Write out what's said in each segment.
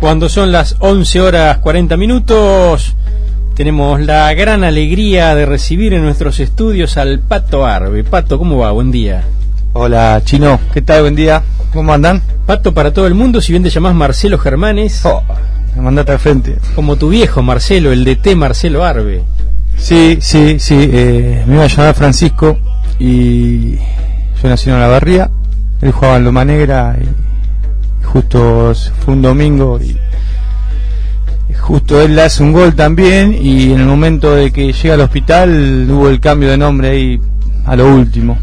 Cuando son las 11:40, tenemos la gran alegría de recibir en nuestros estudios al Pato Arbe. Pato, ¿cómo va? Buen día. Hola, Chino. ¿Qué tal? Buen día. ¿Cómo andan? Pato para todo el mundo, si bien te llamás Marcelo Germanes. Me mandaste al frente. Como tu viejo Marcelo, el DT Marcelo Arbe. Sí. Me iba a llamar Francisco y yo nací en Olavarría. Él jugaba en Loma Negra y justo fue un domingo y justo él le hace un gol también, y en el momento de que llega al hospital hubo el cambio de nombre ahí a lo último,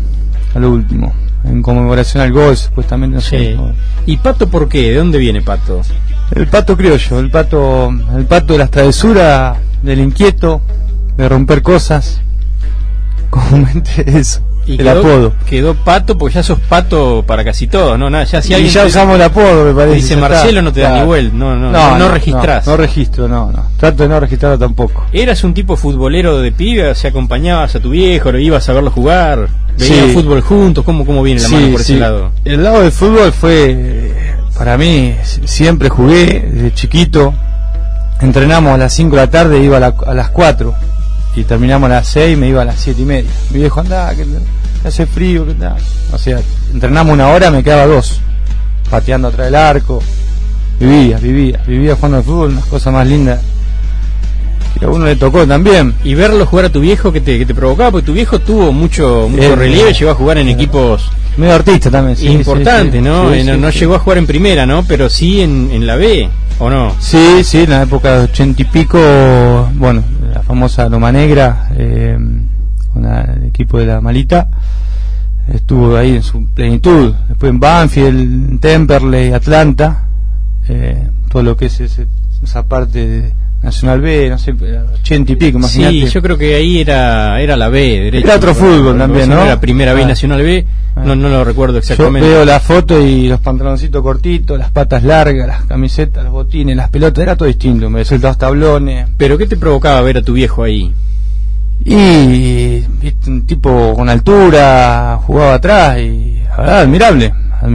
en conmemoración al gol, supuestamente, no sé. Sí. ¿Y Pato por qué? ¿De dónde viene Pato? El Pato criollo, el pato de las travesuras, del inquieto, de romper cosas, comúnmente eso. Y el apodo. Quedó Pato porque ya sos Pato para casi todo, ¿no? Nada, ya si alguien ya usamos el apodo, me parece. Dice Marcelo, no te da ni vuelta, no registrás. No registro, no. Trato de no registrarlo tampoco. ¿Eras un tipo futbolero de pibe? O sea, acompañabas a tu viejo, lo ibas a verlo jugar, veían fútbol juntos, ¿cómo viene la mano por ese lado? El lado del fútbol fue, para mí, siempre jugué desde chiquito. Entrenamos a las 5 de la tarde, iba a las 4. Y terminamos a las 6, me iba a las 7:30. Mi viejo, andá, que hace frío, que tal. O sea, entrenamos 1 hora, me quedaba 2, pateando atrás del arco. Vivía jugando al fútbol, unas cosas más lindas que a uno le tocó también. Y verlo jugar a tu viejo, que te provocaba, porque tu viejo tuvo mucho relieve, llegó a jugar en equipos medio artista también, importante, ¿no? No llegó a jugar en primera, ¿no? Pero sí en la B, ¿o no? Sí, en la época de 80 y pico, bueno, la famosa Loma Negra, con el equipo de la Malita, estuvo ahí en su plenitud. Después en Banfield, en Temperley, Atlanta, todo lo que es esa parte de Nacional B, no sé, 80 y pico, imagínate. Sí, yo creo que ahí era la B, derecho. Era otro fútbol también, ¿no? Era primera B, Nacional B, no lo recuerdo exactamente. Yo veo la foto y los pantaloncitos cortitos, las patas largas, las camisetas, los botines, las pelotas, era todo distinto, me decía los tablones. ¿Pero qué te provocaba ver a tu viejo ahí? Y viste, un tipo con altura, jugaba atrás y la verdad, admirable.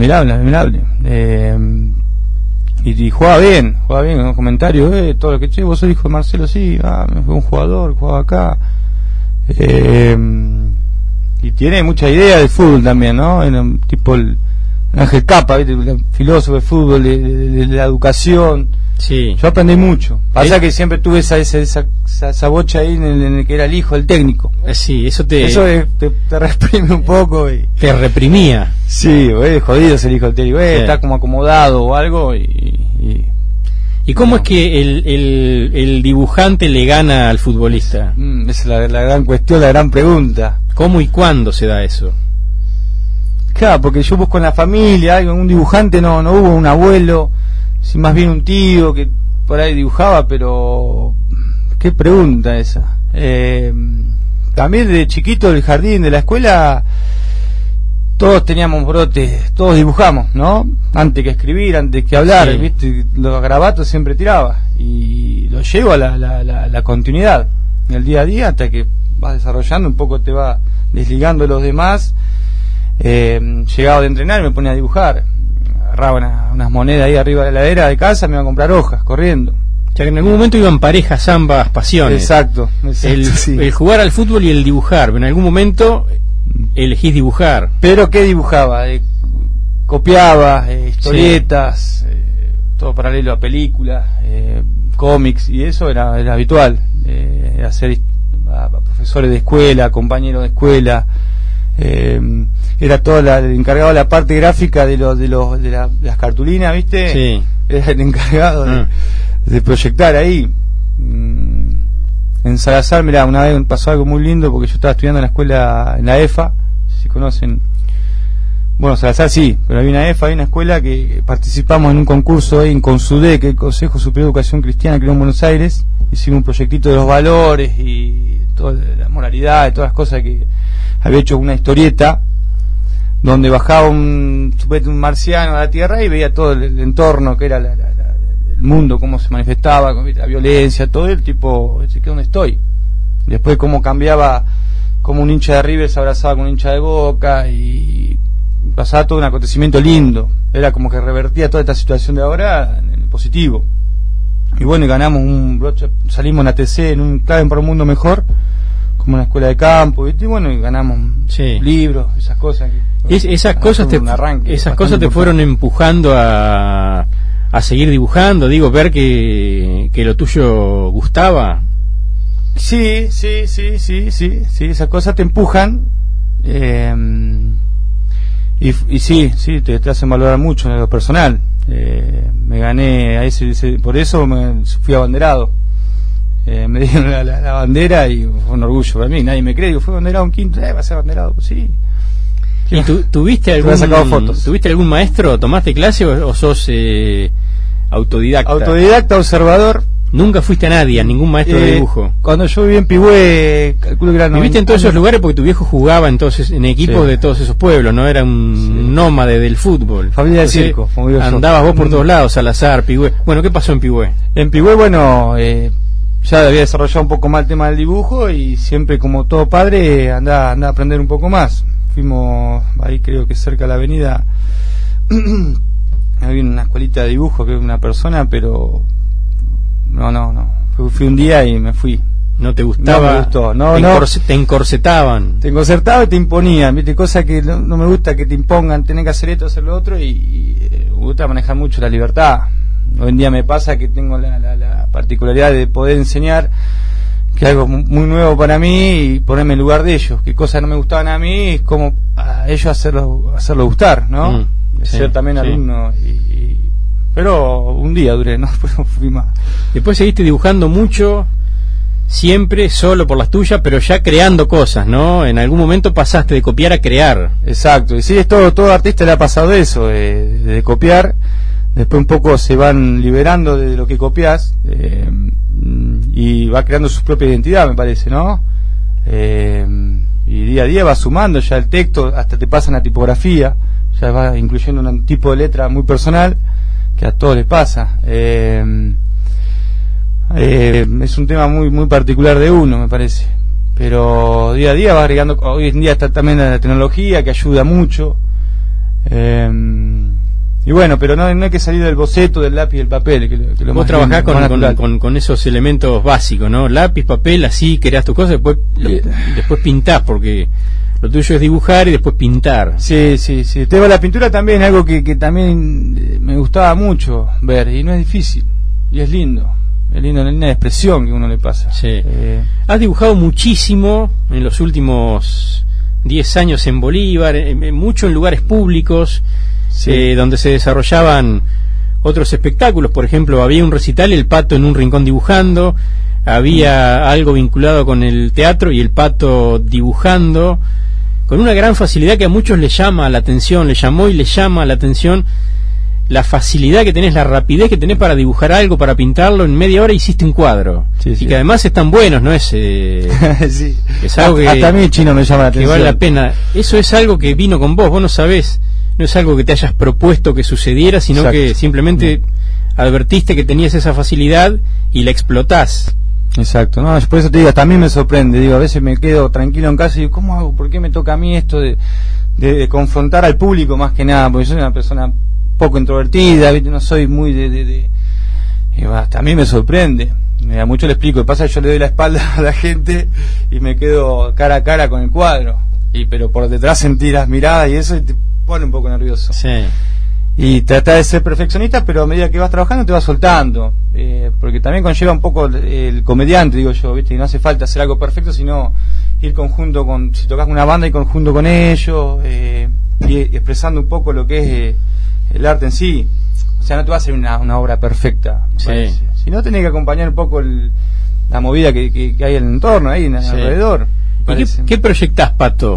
Y jugaba bien, con los comentarios, todo lo que vos sos hijo de Marcelo, sí, fue un jugador, jugaba acá. Y tiene mucha idea de fútbol también, ¿no? Era un tipo el Ángel Capa, ¿viste? Filósofo de fútbol, de la educación. Sí. Yo aprendí mucho. Pasa que siempre tuve esa bocha ahí en el que era el hijo del técnico. Sí, eso te reprime un poco. Te reprimía. Sí, jodido es el hijo del técnico. Está como acomodado o algo. ¿Y cómo es que el dibujante le gana al futbolista? Esa es la gran cuestión, la gran pregunta. ¿Cómo y cuándo se da eso? Claro, porque yo busco en la familia, un dibujante no hubo un abuelo, sí, más bien un tío que por ahí dibujaba, pero qué pregunta esa. También de chiquito del jardín de la escuela todos teníamos brotes, todos dibujamos, ¿no? Antes que escribir, antes que hablar, sí. ¿Viste? Los garabatos siempre tiraba y lo llevo a la continuidad en el día a día, hasta que vas desarrollando un poco, te va desligando de los demás. Llegaba de entrenar y me ponía a dibujar, agarraba unas monedas ahí arriba de la heladera de casa, me iba a comprar hojas corriendo. O sea que en algún momento iban parejas ambas pasiones. Exacto, el jugar al fútbol y el dibujar, pero en algún momento elegís dibujar. ¿Pero qué dibujaba? Copiaba historietas, todo paralelo a películas, cómics, y eso era habitual. Hacer a profesores de escuela, compañeros de escuela. Era todo el encargado de la parte gráfica de las cartulinas, ¿viste? Sí. Era el encargado de proyectar ahí. En Salazar, mirá, una vez pasó algo muy lindo, porque yo estaba estudiando en la escuela, en la EFA, si conocen. Bueno, Salazar sí, pero había una EFA, había una escuela que participamos en un concurso ahí en CONSUDE, que es el Consejo Superior de Educación Cristiana, que era en Buenos Aires. Hicimos un proyectito de los valores y toda la moralidad, y todas las cosas que había hecho una historieta donde bajaba un marciano a la Tierra y veía todo el entorno que era el mundo, cómo se manifestaba, la violencia, todo el tipo, ¿dónde estoy? Después cómo cambiaba, como un hincha de River se abrazaba con un hincha de Boca, y pasaba todo un acontecimiento lindo. Era como que revertía toda esta situación de ahora positivo. Y bueno, y ganamos salimos en la TC en un Claven para un Mundo Mejor, como una escuela de campo, ¿viste? Y bueno, y ganamos libros, esas cosas. Esas cosas te fueron empujando a seguir dibujando, digo, ver que lo tuyo gustaba. Sí, esas cosas te empujan, y sí, te hacen valorar mucho en lo personal. Me gané a por eso me fui abanderado. Me dieron la bandera y fue un orgullo para mí. Nadie me cree, digo, fue abanderado un quinto, va a ser abanderado, pues sí. ¿Y tuviste algún maestro? ¿Tomaste clase o sos autodidacta? Autodidacta, observador. Nunca fuiste a ningún maestro de dibujo. Cuando yo viví en Pigüé, calculo que era ¿viviste en todos esos lugares? Porque tu viejo jugaba entonces en equipos de todos esos pueblos, ¿no? Era un nómade del fútbol. Familia de circo. Andabas vos por todos lados, Salazar, Pigüé. Bueno, ¿qué pasó en Pigüé? En Pigüé, bueno, ya había desarrollado un poco más el tema del dibujo y siempre, como todo padre, andaba a aprender un poco más. Fuimos ahí, creo que cerca de la avenida, había una escuelita de dibujo que es una persona, pero no. Fui un día y me fui. ¿No te gustaba? No me gustó. Te encorsetaban. Te encorsetaban y te imponían, ¿viste? Cosa que no me gusta, que te impongan, tenés que hacer esto, hacer lo otro, y me gusta manejar mucho la libertad. Hoy en día me pasa que tengo la particularidad de poder enseñar, que es algo muy nuevo para mí, y ponerme en lugar de ellos. Que cosas no me gustaban a mí, es como a ellos hacerlo gustar, ¿no? Ser también alumno. Pero un día duré, ¿no? Después no fui más. Después seguiste dibujando mucho, siempre solo por las tuyas, pero ya creando cosas, ¿no? En algún momento pasaste de copiar a crear. Exacto, y sí, todo artista le ha pasado eso, de copiar. Después un poco se van liberando de lo que copias, y va creando su propia identidad, me parece, ¿no? Y día a día va sumando ya el texto, hasta te pasan la tipografía, ya va incluyendo un tipo de letra muy personal que a todos les pasa. Es un tema muy particular de uno, me parece, pero día a día va agregando. Hoy en día está también la tecnología que ayuda mucho, y bueno, pero no hay que salir del boceto, del lápiz y del papel, que vos trabajás con esos elementos básicos, ¿no? Lápiz, papel, así creás tus cosas, después pintás, porque lo tuyo es dibujar y después pintar. Sí. La pintura también es algo que también me gustaba mucho ver, y no es difícil, y es lindo la expresión que uno le pasa. Sí. Has dibujado muchísimo en los últimos 10 años en Bolívar, mucho en lugares públicos, donde se desarrollaban otros espectáculos. Por ejemplo, había un recital, el Pato en un rincón dibujando, había algo vinculado con el teatro y el Pato dibujando, con una gran facilidad que a muchos les llama la atención, le llamó y le llama la atención la facilidad que tenés, la rapidez que tenés para dibujar algo, para pintarlo. En media hora hiciste un cuadro, y que además están buenos, no es es algo que hasta a mí chino me llama la atención, que vale la pena. Eso es algo que vino con vos no sabés, no es algo que te hayas propuesto que sucediera, sino Exacto. que simplemente advertiste que tenías esa facilidad y la explotás. Exacto, no, por eso te digo, también me sorprende, digo, a veces me quedo tranquilo en casa y digo, ¿cómo hago? ¿Por qué me toca a mí esto de confrontar al público más que nada? Porque soy una persona poco introvertida, ¿viste? No soy muy y hasta a mí me sorprende, me da mucho, le explico, lo que pasa es que yo le doy la espalda a la gente y me quedo cara a cara con el cuadro, pero por detrás sentí las miradas y eso, y te pone un poco nervioso. Sí. Y trata de ser perfeccionista, pero a medida que vas trabajando te vas soltando, porque también conlleva un poco el comediante, digo yo, ¿viste? Y no hace falta hacer algo perfecto, sino ir conjunto si tocas una banda, ir conjunto con ellos, y expresando un poco lo que es el arte en sí. O sea, no te va a hacer una obra perfecta, sí. Sino tenés que acompañar un poco la movida que hay en el entorno, ahí alrededor. ¿Y qué proyectás, Pato,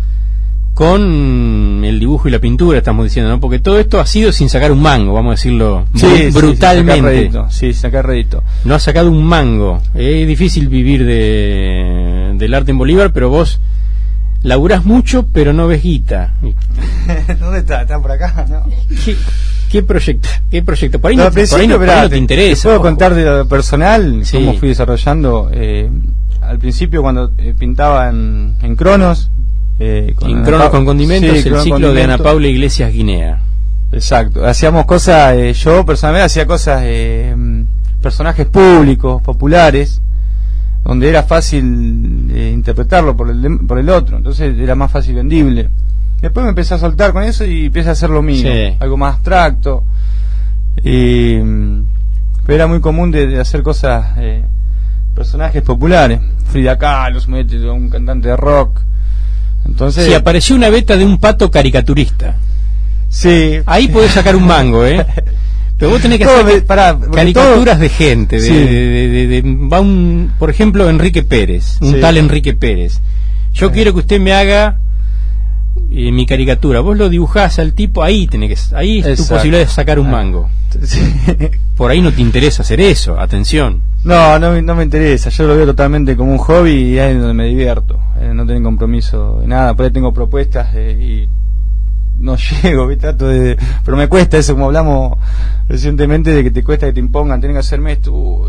con el dibujo y la pintura, estamos diciendo, ¿no? Porque todo esto ha sido sin sacar un mango, vamos a decirlo brutalmente. Sacar rédito. No has sacado un mango. Es difícil vivir del arte en Bolívar, pero vos laburás mucho, pero no ves guita. ¿Dónde está? ¿Están por acá? ¿No? ¿Qué proyecto? Por ahí no te interesa. ¿Te puedo contar de lo personal? Sí. Cómo fui desarrollando. Al principio, cuando pintaba en Cronos, con Cronos con Condimentos, el ciclo de Ana Paula Iglesias Guinea. Exacto, hacíamos cosas, yo personalmente hacía cosas, personajes públicos, populares, donde era fácil interpretarlo por el otro, entonces era más fácil vendible. Después me empecé a soltar con eso y empecé a hacer lo mío, sí, algo más abstracto, pero era muy común de hacer cosas, personajes populares, Frida Kahlo, un cantante de rock. Entonces, si apareció una beta de un pato caricaturista, sí, ahí podés sacar un mango, pero vos tenés que hacer caricaturas de gente, va por ejemplo, Enrique Pérez, un tal Enrique Pérez. Yo quiero que usted me haga mi caricatura. Vos lo dibujás al tipo, ahí es tu posibilidad de sacar un mango. Sí. Por ahí no te interesa hacer eso, atención. No me interesa, yo lo veo totalmente como un hobby y ahí es donde me divierto, no tengo compromiso de nada, por ahí tengo propuestas y no llego, pero me cuesta eso, como hablamos recientemente de que te cuesta que te impongan, tenés que hacerme esto,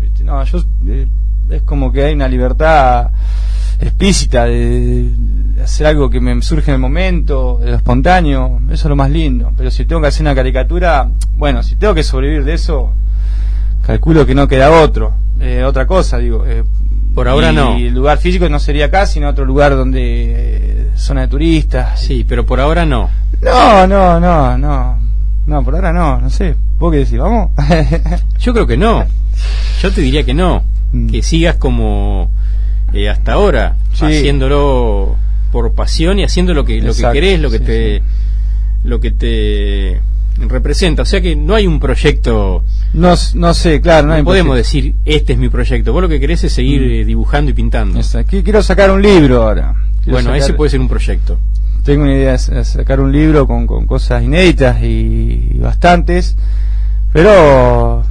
es como que hay una libertad explícita de hacer algo que me surge en el momento, de lo espontáneo, eso es lo más lindo. Pero si tengo que hacer una caricatura, bueno, si tengo que sobrevivir de eso, calculo que no queda otra cosa, digo. Por ahora no. Y el lugar físico no sería acá, sino otro lugar donde zona de turistas. Sí, pero por ahora no. No, por ahora no sé. ¿Vos qué decís? ¿Vamos? Yo creo que no. Yo te diría que no. Que sigas como hasta ahora, sí, haciéndolo por pasión y haciendo lo que querés, lo que te representa. O sea que no hay un proyecto. No sé, claro, no podemos decir este es mi proyecto. Vos lo que querés es seguir dibujando y pintando. Quiero sacar un libro ahora. Ese puede ser un proyecto. Tengo una idea de sacar un libro con cosas inéditas y bastantes, pero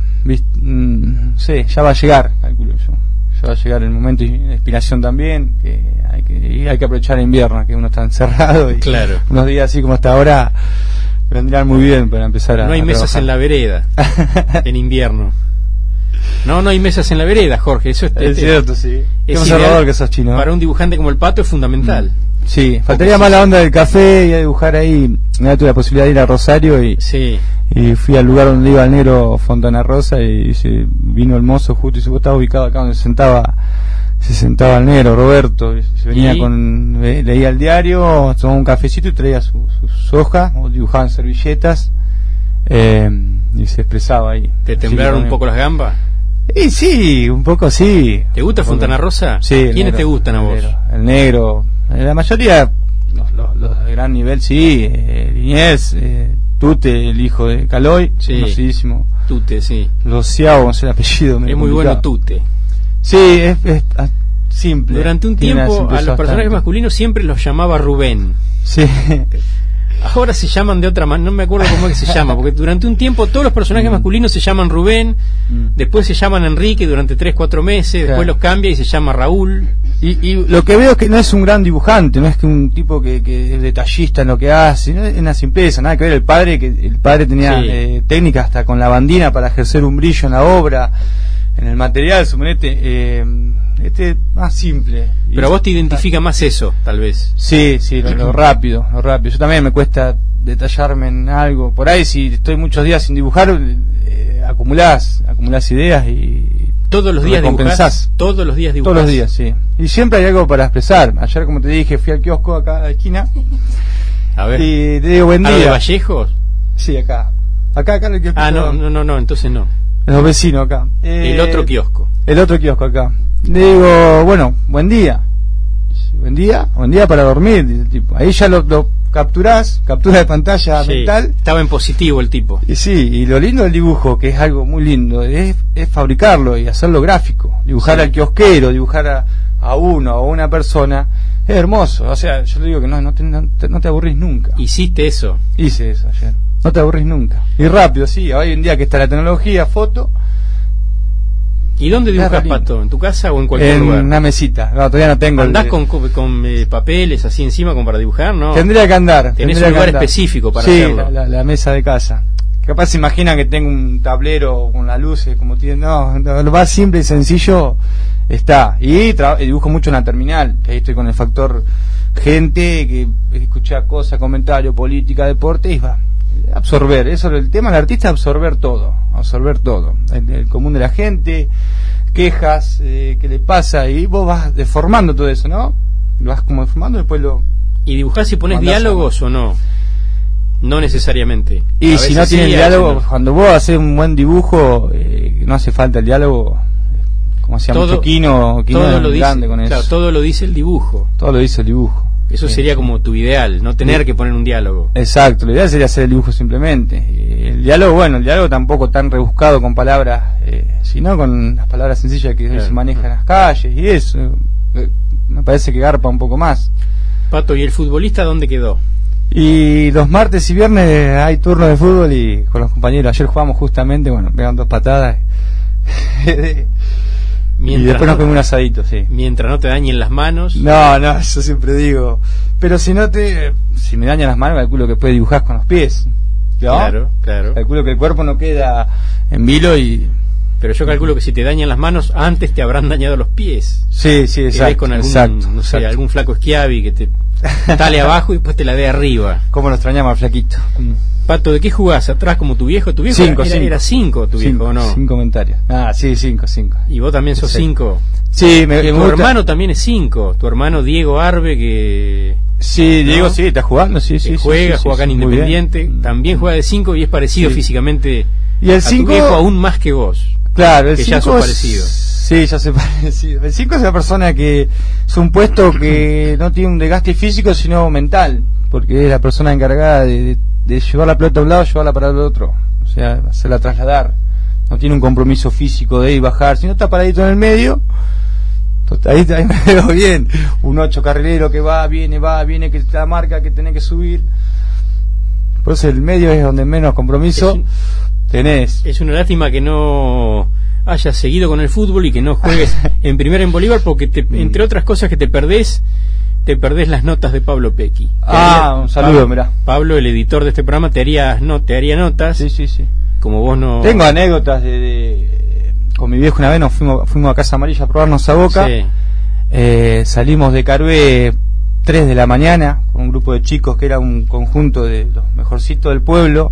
sí, ya va a llegar, calculo yo. Ya va a llegar el momento de inspiración también, que hay que aprovechar el invierno, que uno está encerrado y claro, unos días así como hasta ahora vendrán muy bien para empezar no hay mesas trabajar en la vereda en invierno. No hay mesas en la vereda, Jorge. Eso es cierto, sí. Es observador que sos chino. Para un dibujante como el Pato es fundamental. Sí, faltaría más la onda del café y a dibujar ahí. Me tuve la posibilidad de ir a Rosario y fui al lugar donde iba el negro Fontana Rosa y vino el mozo justo y se estaba ubicado acá donde se sentaba el negro Roberto y se venía leía el diario, tomaba un cafecito y traía sus hojas o dibujaba en servilletas y se expresaba ahí. ¿Te temblaron un poco las gambas? Y sí, un poco sí. ¿Te gusta Fontana Rosa? Sí. ¿Quiénes te gustan a vos? El negro, la mayoría, los de gran nivel, sí. Liniers, Tute, el hijo de Caloy, conocidísimo. Tute, sí. Los Ciao, no sé el apellido. Es muy bueno Tute. Sí, es simple. Durante un tiempo a los personajes masculinos siempre los llamaba Rubén. Sí. Ahora se llaman de otra manera, no me acuerdo cómo es que se llama, porque durante un tiempo todos los personajes masculinos se llaman Rubén, después se llaman Enrique durante 3-4 meses, después los cambia y se llama Raúl. Y lo que veo es que no es un gran dibujante, no es que un tipo que es detallista en lo que hace, no es una simpleza, nada que ver. El padre tenía técnica hasta con la bandina para ejercer un brillo en la obra, en el material, suponete, más simple. Pero a vos te identifica más eso, tal vez. Sí, lo rápido. Yo también me cuesta detallarme en algo. Por ahí, si estoy muchos días sin dibujar, acumulás ideas y todos los días dibujás. Todos los días, sí. Y siempre hay algo para expresar. Ayer, como te dije, fui al kiosco acá a la esquina. A ver. Y te digo buen día. ¿A de Vallejos? Sí, acá en el kiosco. No, entonces no. Los vecinos acá. El otro kiosco acá. Le digo, bueno, buen día para dormir, dice el tipo. Ahí ya lo captura de pantalla mental. Estaba en positivo el tipo. Y sí, y lo lindo del dibujo, que es algo muy lindo, es fabricarlo y hacerlo gráfico. Dibujar al kiosquero, dibujar a uno o a una persona, es hermoso. O sea, yo le digo que no te aburrís nunca. ¿Hiciste eso? Hice eso ayer. No te aburrís nunca. Y rápido, sí. Hoy en día que está la tecnología, foto. ¿Y dónde dibujas, Pato? ¿En tu casa o en cualquier lugar? En una mesita. No, todavía no tengo. ¿Andás con papeles así encima como para dibujar? No. Tendría que andar. ¿Tenés un lugar específico para hacerlo? Sí, la mesa de casa. Capaz se imagina que tengo un tablero con las luces como tiene. No, lo más simple y sencillo está. Y dibujo mucho en la terminal. Que ahí estoy con el factor gente que escucha cosas, comentarios, política, deporte y va. absorber, eso el tema del artista es absorber todo, el común de la gente, quejas, qué le pasa, y vos vas deformando todo eso, ¿no? Lo vas como deformando, después lo... ¿Y dibujás y pones diálogos o no? No necesariamente. Y si no tiene diálogo, cuando vos haces un buen dibujo, no hace falta el diálogo, como hacía mucho Quino todo lo grande dice, con eso. claro, todo lo dice el dibujo. Todo lo dice el dibujo. Eso sería como tu ideal, no tener que poner un diálogo. Exacto, lo ideal sería hacer el dibujo simplemente. El diálogo tampoco tan rebuscado con palabras, sino con las palabras sencillas que se manejan en las calles y eso. Me parece que garpa un poco más. Pato, ¿y el futbolista dónde quedó? Y los martes y viernes hay turno de fútbol y con los compañeros. Ayer jugamos justamente, pegan 2 patadas. Y después nos comemos un asadito, sí. Mientras no te dañen las manos. No, eso siempre digo. Pero si me dañan las manos, calculo que puede dibujar con los pies, ¿no? Claro. Calculo que el cuerpo no queda en vilo y... Pero yo calculo que si te dañan las manos, antes te habrán dañado los pies. Sí, exacto. Con algún flaco Schiavi que te tale abajo y después te la dé arriba. ¿Cómo lo extrañamos al flaquito? Pato, ¿de qué jugás? ¿Atrás como tu viejo? ¿Tu viejo era 5 tu viejo o no? 5 comentarios. Sí, 5. ¿Y vos también sos 5? Sí, tu hermano también es 5. Tu hermano Diego Arbe, que... Sí, ¿no? Diego, sí, está jugando, sí. Juega acá en Independiente. También juega de 5 y es parecido físicamente y el a tu viejo aún más que vos. Claro, el que 5 ya sos parecido. Sí, ya soy parecido. El 5 es una persona que es un puesto que no tiene un desgaste físico, sino mental, porque es la persona encargada de llevar la pelota a un lado, llevarla para el otro, o sea, hacerla trasladar. No tiene un compromiso físico de ir y bajar, sino está paradito en el medio. Ahí me veo bien. Un 8 carrilero que viene, que te la marca, que tenés que subir. Por eso el medio es donde menos compromiso tenés. Es una lástima que no hayas seguido con el fútbol y que no juegues en primera en Bolívar, porque entre otras cosas que te perdés las notas de Pablo Pecchi. Un saludo, mirá. Pablo, el editor de este programa, te haría notas. Sí. Como vos no... Tengo anécdotas con mi viejo. Una vez nos fuimos a Casa Amarilla a probarnos a Boca. Sí. Salimos de Carué 3 de la mañana con un grupo de chicos que era un conjunto de los mejorcitos del pueblo.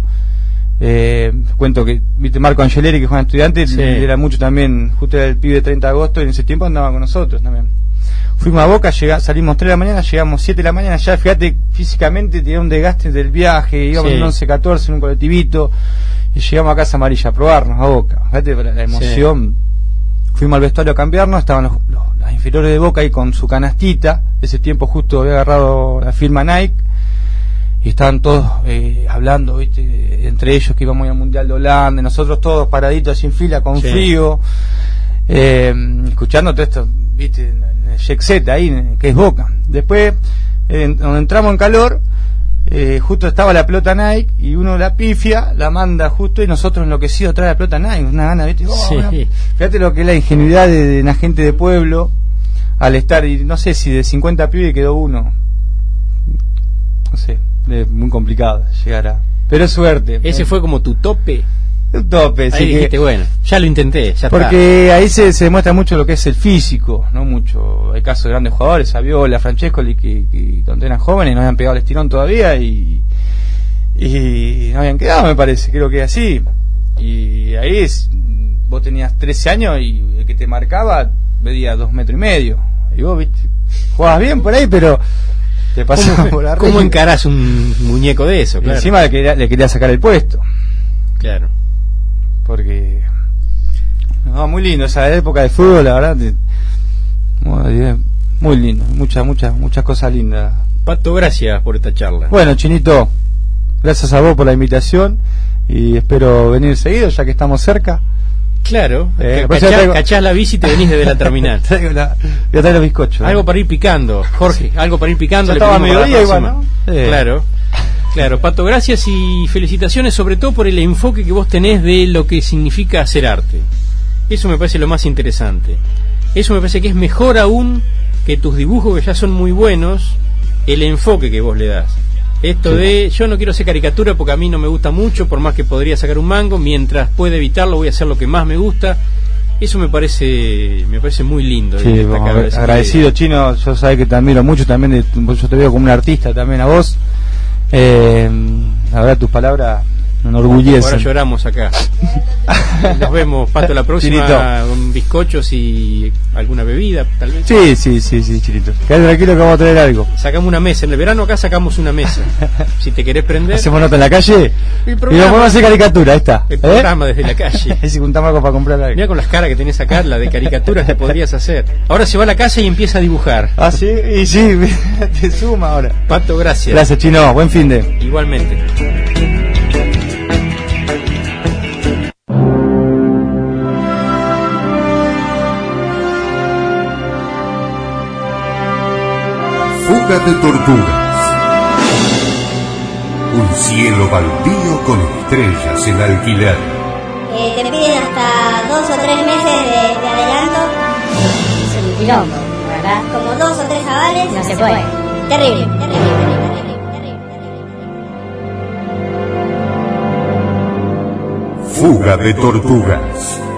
Cuento que viste Marco Angeleri, que juega en Estudiantes, era mucho también, justo era el pibe de 30 de agosto y en ese tiempo andaba con nosotros también. Fuimos a Boca, salimos 3 de la mañana, llegamos 7 de la mañana, ya fíjate, físicamente tenía un desgaste del viaje, íbamos en 11-14 en un colectivito y llegamos a Casa Amarilla a probarnos a Boca. Fíjate la emoción. Fuimos al vestuario a cambiarnos, estaban los inferiores de Boca ahí con su canastita. Ese tiempo justo había agarrado la firma Nike y estaban todos hablando, ¿viste? Entre ellos que íbamos a ir al Mundial de Holanda, nosotros todos paraditos sin fila con frío, escuchando todo esto, ¿viste? En el Jet Set ahí, que es Boca. Después, donde entramos en calor, justo estaba la pelota Nike y uno la pifia, la manda justo y nosotros enloquecidos trae la pelota Nike, una gana, ¿viste? Fíjate lo que es la ingenuidad de la gente de pueblo al estar, y no sé si de 50 pibes quedó uno, no sé, es muy complicado llegar a... Pero es suerte. Ese fue como tu tope. Un tope, ahí sí. Dijiste, bueno, ya lo intenté, ya porque está. Ahí se demuestra mucho lo que es el físico, no mucho. Hay casos de grandes jugadores, Saviola, Francescoli, que cuando eran jóvenes no habían pegado el estirón todavía y no habían quedado, me parece, creo que así. Y ahí vos tenías 13 años y el que te marcaba medía 2,5 metros. Y vos, viste, jugabas bien por ahí, pero te pasaba por arriba. ¿Cómo encarás un muñeco de eso? Claro. Encima le quería sacar el puesto. Claro. Porque muy lindo esa época de fútbol, la verdad, muy lindo, muchas cosas lindas. Pato, gracias por esta charla. Bueno, Chinito, gracias a vos por la invitación y espero venir seguido ya que estamos cerca. Claro, cachás la bici y te venís desde la terminal. Voy a traer los bizcochos. Algo para ir picando, Jorge, algo para ir picando. Ya estaba a mediodía igual, ¿no? Claro, Pato, gracias y felicitaciones sobre todo por el enfoque que vos tenés de lo que significa hacer arte. Eso me parece lo más interesante. Eso me parece que es mejor aún que tus dibujos, que ya son muy buenos, el enfoque que vos le das. Esto de, yo no quiero hacer caricatura porque a mí no me gusta mucho, por más que podría sacar un mango, mientras pueda evitarlo voy a hacer lo que más me gusta. Eso me parece muy lindo. Sí, agradecido, Chino, yo sabés que te admiro mucho también, yo te veo como un artista también a vos. La verdad, tus palabras me enorgullecen. Ahora lloramos acá. Nos vemos, Pato, la próxima Chirito. con bizcochos y alguna bebida, tal vez. Sí, Chirito. Quédate tranquilo que vamos a traer algo. Sacamos una mesa. En el verano acá sacamos una mesa. Si te querés prender. Hacemos nota en la calle El y nos programa, podemos hacer caricatura, ahí está. el programa desde la calle. Ahí si juntamos algo para comprar algo. Mira con las caras que tenés acá, la de caricaturas que podrías hacer. Ahora se va a la casa y empieza a dibujar. Ah, sí, y sí, te suma ahora. Pato, gracias. Gracias, Chino. Buen fin de. Igualmente. Fuga de tortugas. Un cielo baldío con estrellas en alquiler. Te piden hasta 2 o 3 meses de adelanto. Es un quilombo, ¿verdad? Como 2 o 3 avales. No se puede. Terrible. Fuga de tortugas.